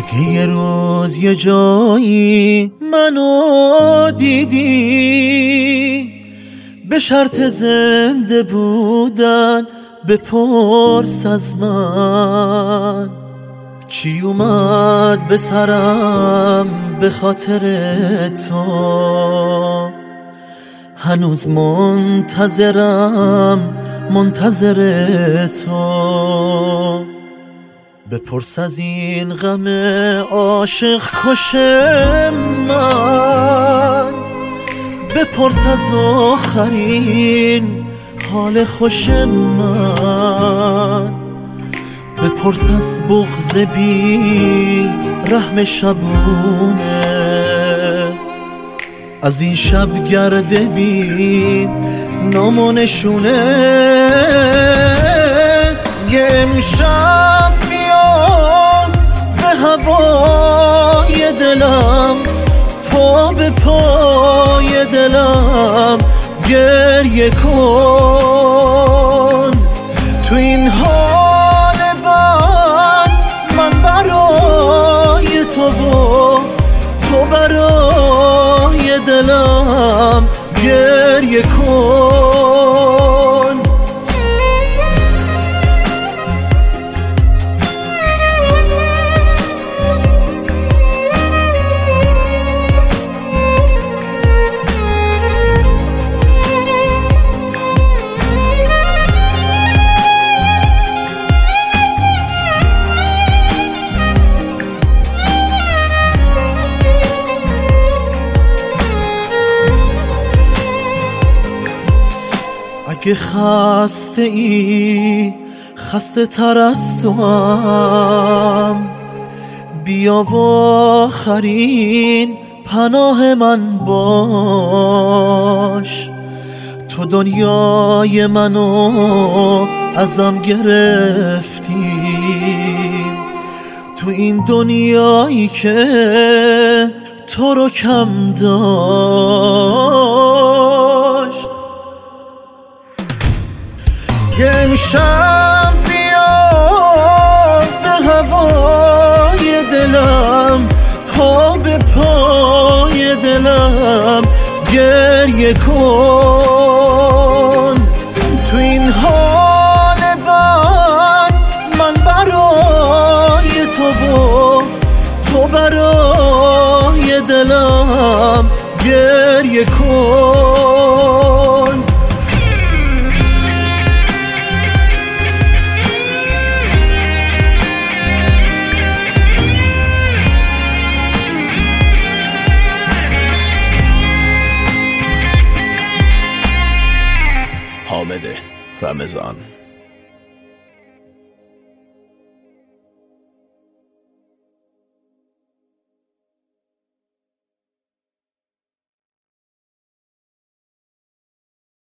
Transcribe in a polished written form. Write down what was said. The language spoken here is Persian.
اگه یه روز یه جایی منو دیدی، به شرط زنده بودن بپرس از من چی اومد به سرم به خاطر تو. هنوز منتظر تو. بپرس از این غم عاشق کش من، بپرس از آخرین حال خوش من، بپرس از بغض بی رحم شبونه، از این شب گرده بی نام و نشونه. یه امشب بیام به هوای دلم، پا به پای دلم گریه کن. تو این حال بد من برای تو و تو برای دلم گریه کن. اگه خسته ای خسته تر از تو هم، بیا و آخرین پناه من باش. تو دنیای منو ازم گرفتی، تو این دنیایی که تو رو کم داشت. یه امشب بیا به هوای دلم، پا به پای دلم گریه کن. تو این حال بد من برای تو و تو برای دلم گریه کن. حامد رمضان.